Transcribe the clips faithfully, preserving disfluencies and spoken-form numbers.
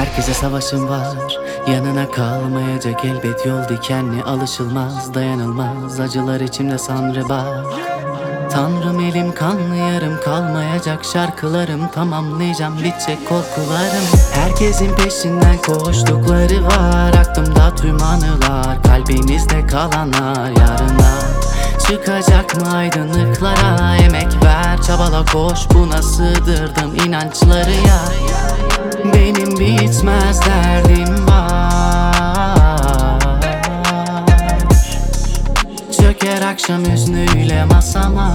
Herkese savaşım var, yanına kalmayacak elbet. Yol dikenli, alışılmaz, dayanılmaz acılar içimde sanrıbar. Tanrım elim kanlı, yarım kalmayacak şarkılarım. Tamamlayacağım, bitecek korkularım. Herkesin peşinden koştukları var, aklımda tüm anılar, kalbinizde kalanlar. Yarına çıkacak mı aydınlıklara? Emek ver, çabala, koş, buna sığdırdım inançları ya. Benim bitmez derdim var. Çöker akşam hüznüyle masama.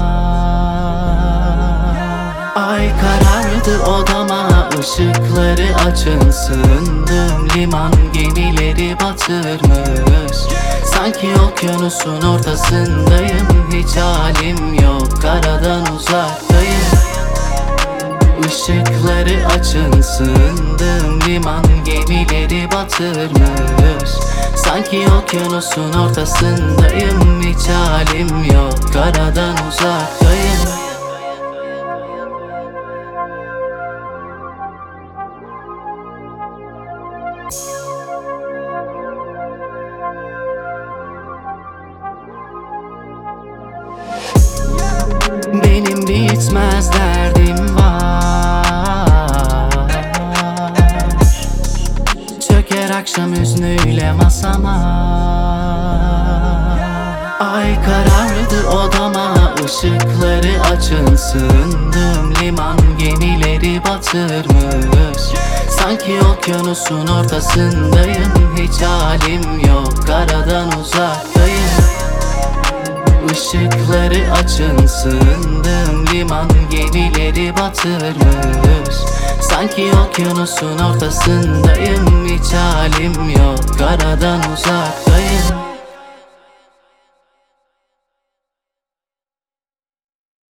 Ay karardı odama, ışıkları açın. Sığındım liman, gemileri batırmış. Sanki okyanusun ortasındayım. Hiç halim yok, karadan uzaktayım. Işıkları açın, sığındım liman, gemileri batırmış. Sanki okyanusun ortasındayım. Hiç halim yok, karadan uzaktayım. Benim bitmez derdim var. Çöker akşam hüznüyle masama. Ay karardı odama, ışıkları açın. Sığındım liman, gemileri batırmış. Sanki okyanusun ortasındayım. Hiç halim yok, karadan uzaktayım. Işıkları açın, sığındım liman, gemileri batırmış. Sanki okyanusun ortasındayım. Hiç halim yok, karadan uzak.